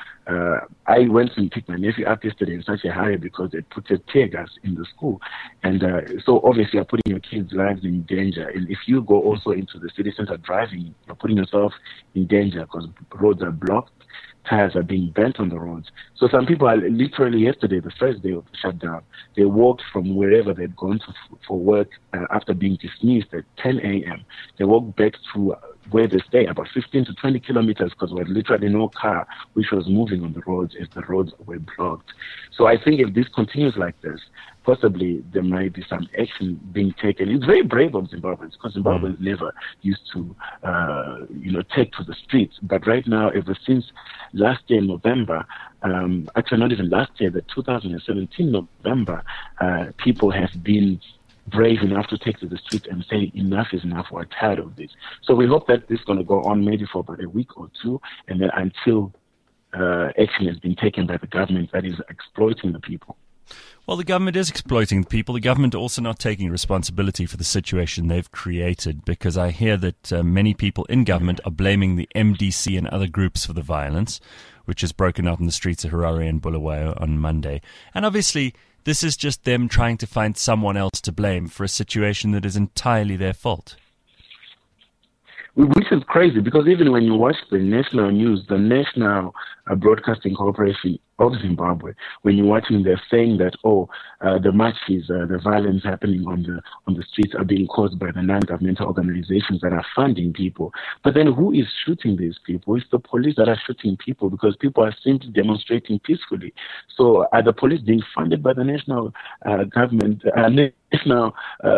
I went and picked my nephew up yesterday in such a hurry because they put a tear gas in the school. And so obviously you're putting your kids' lives in danger. And if you go also into the city center driving, you're putting yourself in danger because roads are blocked, tires are being bent on the roads. So some people are literally yesterday, the first day of the shutdown, they walked from wherever they'd gone to for work after being dismissed at 10 a.m. They walked back to where they stay, about 15 to 20 kilometers, because there was literally no car which was moving on the roads as the roads were blocked. So I think if this continues like this, possibly there might be some action being taken. It's very brave of Zimbabweans, because Zimbabweans never used to, take to the streets. But right now, ever since last year, November, actually not even last year, the 2017 November, people have been brave enough to take to the street and say enough is enough, we're tired of this. So we hope that this is going to go on maybe for about a week or two, and then until action has been taken by the government that is exploiting the people. Well, the government is exploiting the people. The government also not taking responsibility for the situation they've created, because I hear that many people in government are blaming the MDC and other groups for the violence, which has broken out in the streets of Harare and Bulawayo on Monday. And obviously, this is just them trying to find someone else to blame for a situation that is entirely their fault. Which is crazy, because even when you watch the national news, the National Broadcasting Corporation of Zimbabwe, when you're watching, they're saying that, the marches, the violence happening on the streets are being caused by the non-governmental organizations that are funding people. But then who is shooting these people? It's the police that are shooting people, because people are simply demonstrating peacefully. So are the police being funded by the national government, national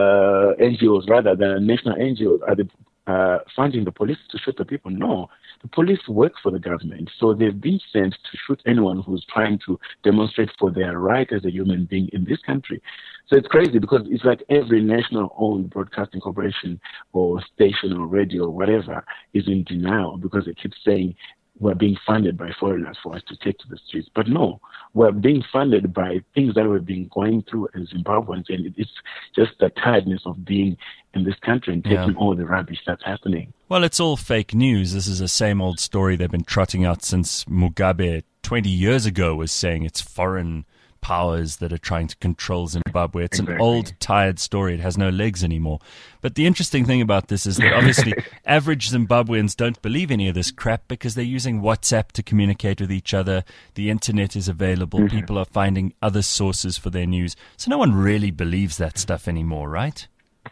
NGOs rather than national NGOs? Are they funding the police to shoot the people? No. The police work for the government, so they've been sent to shoot anyone who's trying to demonstrate for their right as a human being in this country. So it's crazy, because it's like every national-owned broadcasting corporation or station or radio or whatever is in denial, because they keep saying we're being funded by foreigners for us to take to the streets. But no, we're being funded by things that we've been going through as Zimbabweans, and it's just the tiredness of being in this country and taking all the rubbish that's happening. Well, it's all fake news. This is the same old story they've been trotting out since Mugabe 20 years ago was saying it's foreign powers that are trying to control Zimbabwe. It's an old, tired story. It has no legs anymore. But the interesting thing about this is that obviously average Zimbabweans don't believe any of this crap, because they're using WhatsApp to communicate with each other. The internet is available. People are finding other sources for their news. So no one really believes that stuff anymore, right?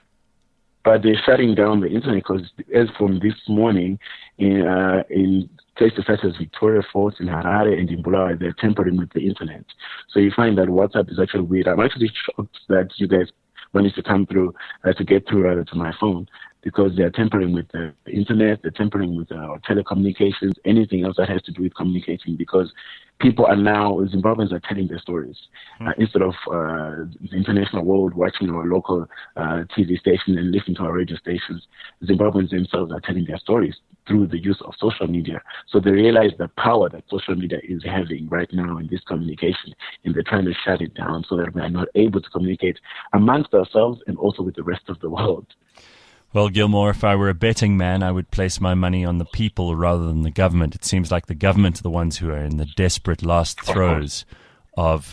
But they're shutting down the internet, because as from this morning, in places such as Victoria Falls, in Harare and in Bulawayo, they're tampering with the internet. So you find that WhatsApp is actually weird. I'm actually shocked that you guys managed to come through, to get through to my phone, because they're tampering with the internet, they're tampering with telecommunications, anything else that has to do with communicating, because people are now, Zimbabweans are telling their stories. Instead of the international world watching our local TV station and listening to our radio stations, Zimbabweans themselves are telling their stories through the use of social media. So they realize the power that social media is having right now in this communication, and they're trying to shut it down so that we are not able to communicate amongst ourselves and also with the rest of the world. Well, Gilmore, if I were a betting man, I would place my money on the people rather than the government. It seems like the government are the ones who are in the desperate last throes of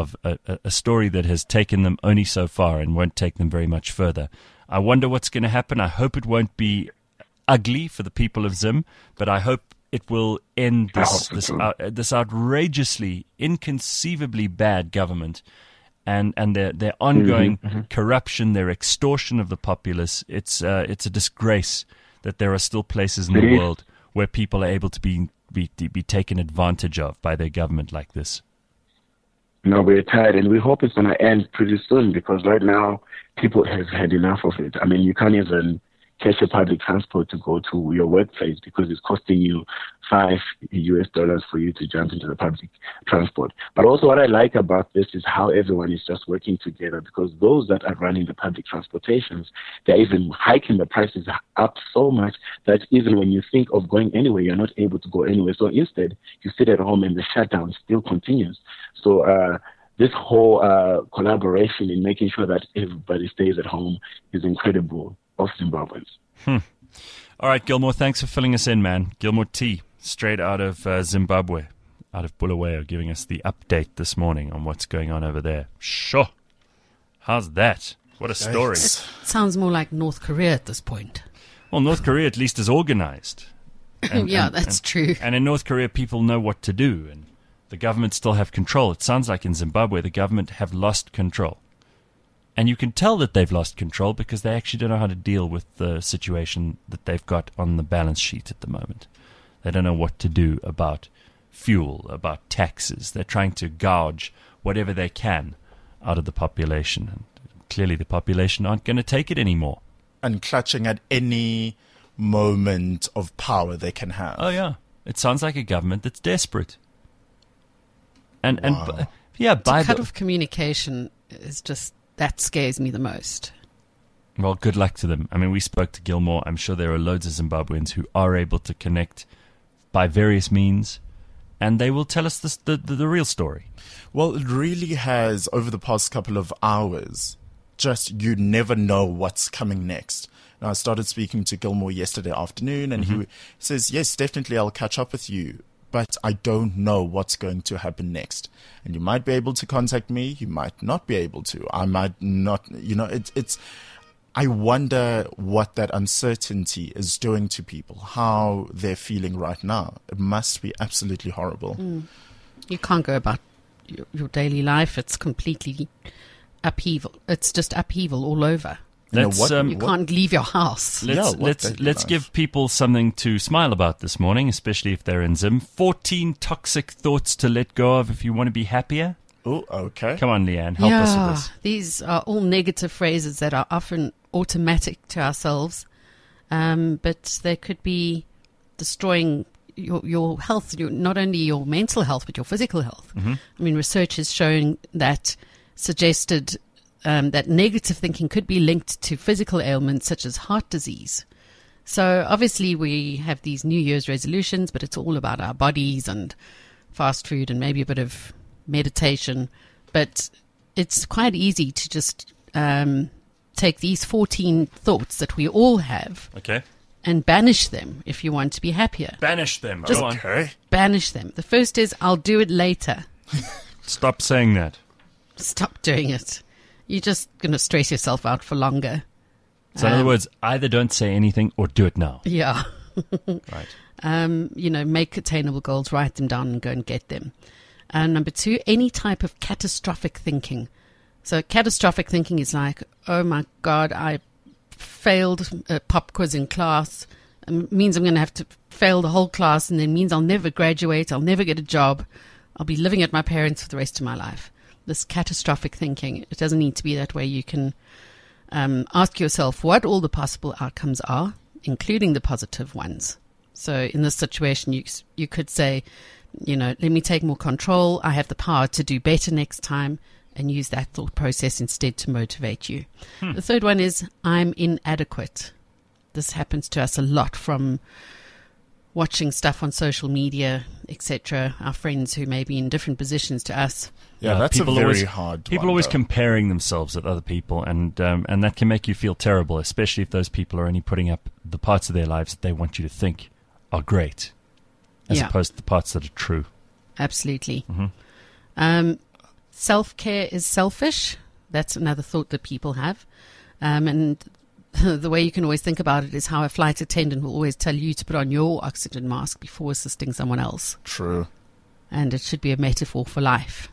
a story that has taken them only so far and won't take them very much further. I wonder what's going to happen. I hope it won't be ugly for the people of Zim, but I hope it will end this outrageously, inconceivably bad government and their ongoing corruption, their extortion of the populace. It's a disgrace that there are still places in the world where people are able to be taken advantage of by their government like this. No, we're tired, and we hope it's going to end pretty soon, because right now people have had enough of it. I mean, you can't even catch a public transport to go to your workplace because it's costing you $5 for you to jump into the public transport. But also what I like about this is how everyone is just working together, because those that are running the public transportations, they're even hiking the prices up so much that even when you think of going anywhere, you're not able to go anywhere. So instead, you sit at home and the shutdown still continues. So this whole collaboration in making sure that everybody stays at home is incredible of Zimbabweans. All right, Gilmore, thanks for filling us in, man. Gilmore T, straight out of Zimbabwe, out of Bulawayo, giving us the update this morning on what's going on over there. Sure. How's that? What a story. It sounds more like North Korea at this point. Well, North Korea at least is organized. That's true. And in North Korea, people know what to do, and the government still have control. It sounds like in Zimbabwe, the government have lost control. And you can tell that they've lost control because they actually don't know how to deal with the situation that they've got on the balance sheet at the moment. They don't know what to do about fuel, about taxes. They're trying to gouge whatever they can out of the population. And clearly the population aren't going to take it anymore. And clutching at any moment of power they can have. Oh, yeah. It sounds like a government that's desperate. The cut of communication is just... That scares me the most. Well, good luck to them. I mean, we spoke to Gilmore. I'm sure there are loads of Zimbabweans who are able to connect by various means, and they will tell us the real story. Well, it really has, over the past couple of hours, just you never know what's coming next. Now, I started speaking to Gilmore yesterday afternoon, and he says, yes, definitely I'll catch up with you, but I don't know what's going to happen next. And you might be able to contact me. You might not be able to. I might not, I wonder what that uncertainty is doing to people, how they're feeling right now. It must be absolutely horrible. You can't go about your daily life. It's completely upheaval. It's just upheaval all over. You can't leave your house. Let's give people something to smile about this morning, especially if they're in Zim. 14 toxic thoughts to let go of if you want to be happier. Oh, okay. Come on, Leanne, help us with this. These are all negative phrases that are often automatic to ourselves, but they could be destroying your health, not only your mental health, but your physical health. I mean, research is showing that suggested that negative thinking could be linked to physical ailments such as heart disease. So obviously we have these New Year's resolutions, but it's all about our bodies and fast food and maybe a bit of meditation. But it's quite easy to just take these 14 thoughts that we all have and banish them if you want to be happier. Banish them. Just banish them. The first is, I'll do it later. Stop saying that. Stop doing it. You're just going to stress yourself out for longer. So in other words, either don't say anything or do it now. Yeah. Right. Make attainable goals, write them down and go and get them. And number 2, any type of catastrophic thinking. So catastrophic thinking is like, oh my God, I failed a pop quiz in class. It means I'm going to have to fail the whole class, and then means I'll never graduate, I'll never get a job. I'll be living at my parents for the rest of my life. This catastrophic thinking, it doesn't need to be that way. You can ask yourself what all the possible outcomes are, including the positive ones. So in this situation, you could say, let me take more control. I have the power to do better next time, and use that thought process instead to motivate you. The third one is, I'm inadequate. This happens to us a lot from watching stuff on social media, etc. Our friends who may be in different positions to us. Yeah, that's a very hard one. People always comparing themselves with other people, and that can make you feel terrible, especially if those people are only putting up the parts of their lives that they want you to think are great, as opposed to the parts that are true. Absolutely. Self-care is selfish. That's another thought that people have. And the way you can always think about it is how a flight attendant will always tell you to put on your oxygen mask before assisting someone else. True. And it should be a metaphor for life.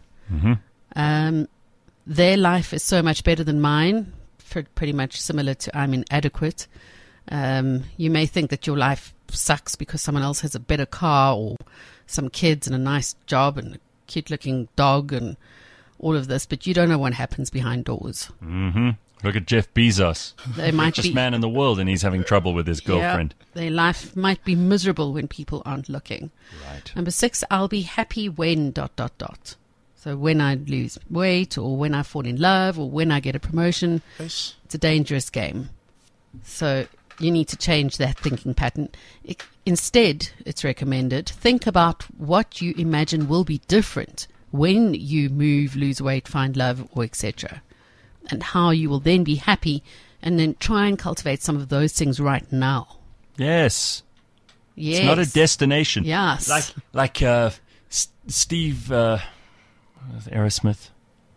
Their life is so much better than mine, pretty much similar to I'm inadequate. You may think that your life sucks because someone else has a better car or some kids and a nice job and a cute-looking dog and all of this, but you don't know what happens behind doors. Look at Jeff Bezos. They might richest be man in the world, and he's having trouble with his girlfriend. Yeah, their life might be miserable when people aren't looking. Right. Number 6, I'll be happy when ... So when I lose weight, or when I fall in love, or when I get a promotion. It's a dangerous game. So you need to change that thinking pattern. Instead, it's recommended, think about what you imagine will be different when you move, lose weight, find love, or etc. And how you will then be happy, and then try and cultivate some of those things right now. Yes. Yes. It's not a destination. Yes. Like Steve Aerosmith.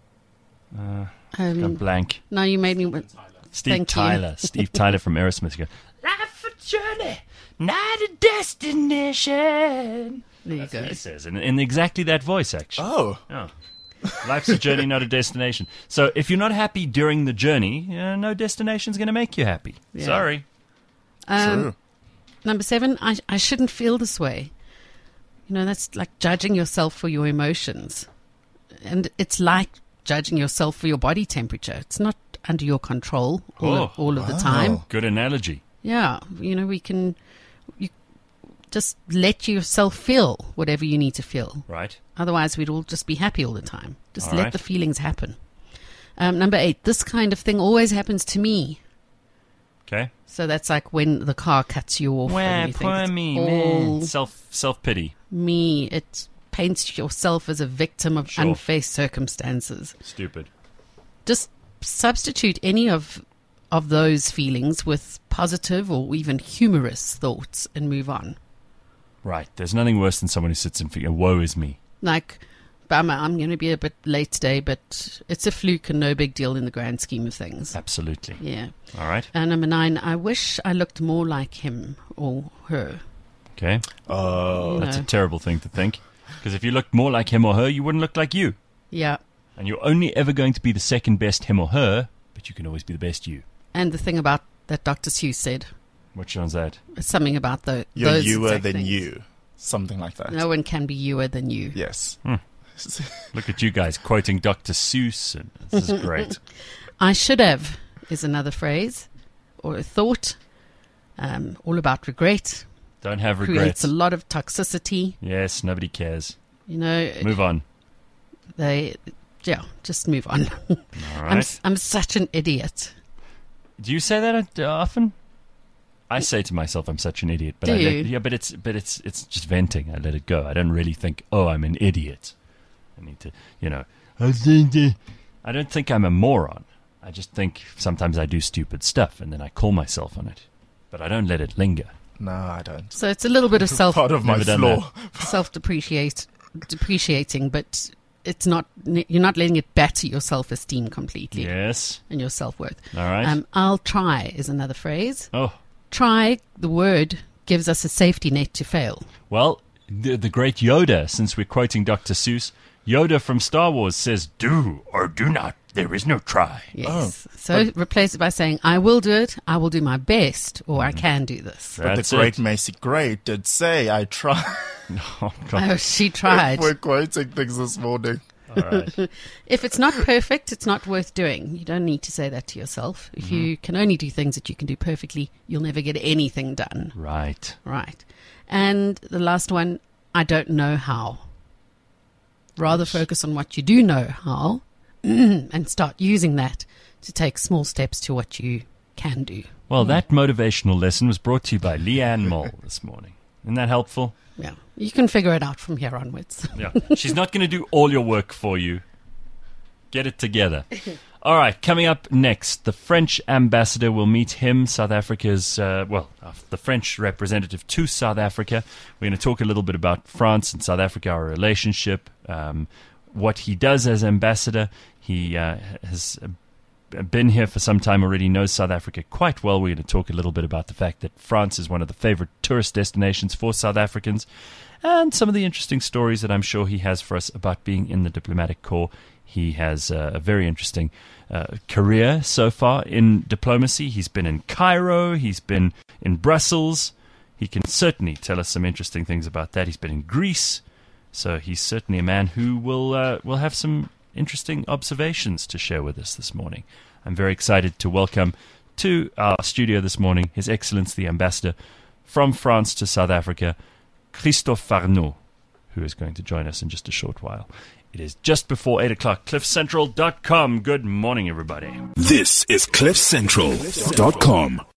Gone blank. No, you made me... Steve Thank Tyler. you. Steve Tyler from Aerosmith. Go, life a journey, not a destination. There you That's go. what he says, in exactly that voice, actually. Oh. Life's a journey, not a destination. So if you're not happy during the journey, no destination's going to make you happy. Yeah. Sorry. True. Number 7, I shouldn't feel this way. You know, that's like judging yourself for your emotions. And it's like judging yourself for your body temperature. It's not under your control all of the time. Good analogy. Yeah. You know, you just let yourself feel whatever you need to feel. Right. Otherwise, we'd all just be happy all the time. Just All let right. the feelings happen. Number 8, this kind of thing always happens to me. Okay. So that's like when the car cuts you off. and you think Poor it's me, all man. Self-pity. me. It paints yourself as a victim of Sure. unfair circumstances. Stupid. Just substitute any of those feelings with positive or even humorous thoughts and move on. Right. There's nothing worse than someone who sits and thinks, woe is me. Like, bummer, I'm going to be a bit late today, but it's a fluke and no big deal in the grand scheme of things. Absolutely. Yeah. All right. And number 9, I wish I looked more like him or her. Okay. You That's know. a terrible thing to think. Because if you looked more like him or her, you wouldn't look like you. Yeah. And you're only ever going to be the second best him or her, but you can always be the best you. And the thing about that Dr. Seuss said, Which one's that? something about those You're youer exact than things. you. Something like that. No one can be youer than you. Yes. Look at you guys quoting Dr. Seuss. And this is great. I should have is another phrase or a thought. All about regret. Don't have Creates regrets. a lot of toxicity. Yes, nobody cares. You know, Move on. just move on. All right. I'm such an idiot. Do you say that often? I say to myself, I'm such an idiot. But Do I let, you? yeah, but it's just venting. I let it go. I don't really think, oh, I'm an idiot. I need to, I don't think I'm a moron. I just think sometimes I do stupid stuff, and then I call myself on it. But I don't let it linger. No, I don't. So it's a little bit of Part of my Never done flaw. depreciating, but it's not. You're not letting it batter your self-esteem completely Yes. and your self-worth. All right. I'll try is another phrase. Oh, Try, the word, gives us a safety net to fail. well, the great Yoda, since we're quoting Dr. Seuss, Yoda from Star Wars says, do or do not. There is no try. Yes. So replace it by saying, I will do it, I will do my best, or I can do this. But That's the great it. Macy Gray did say, I tried. Oh, God. Oh, she tried. We're quoting things this morning. All right. If it's not perfect, it's not worth doing. You don't need to say that to yourself. If you can only do things that you can do perfectly, you'll never get anything done. Right. Right. And the last one, I don't know how. Rather focus on what you do know how and start using that to take small steps to what you can do. Well, that motivational lesson was brought to you by Leanne Moll this morning. Isn't that helpful? Yeah. You can figure it out from here onwards. Yeah. She's not going to do all your work for you. Get it together. All right. Coming up next, the French ambassador will meet him, South Africa's, the French representative to South Africa. We're going to talk a little bit about France and South Africa, our relationship, what he does as ambassador. He has been here for some time already, knows South Africa quite well. We're going to talk a little bit about the fact that France is one of the favorite tourist destinations for South Africans, and some of the interesting stories that I'm sure he has for us about being in the diplomatic corps. He has a very interesting career so far in diplomacy. He's been in Cairo, he's been in Brussels. He can certainly tell us some interesting things about that. He's been in Greece, so he's certainly a man who will have some interesting observations to share with us this morning. I'm very excited to welcome to our studio this morning His Excellence the Ambassador from France to South Africa, Christophe Farneau, who is going to join us in just a short while. It is just before 8 o'clock. CliffCentral.com. Good morning, everybody. This is CliffCentral.com.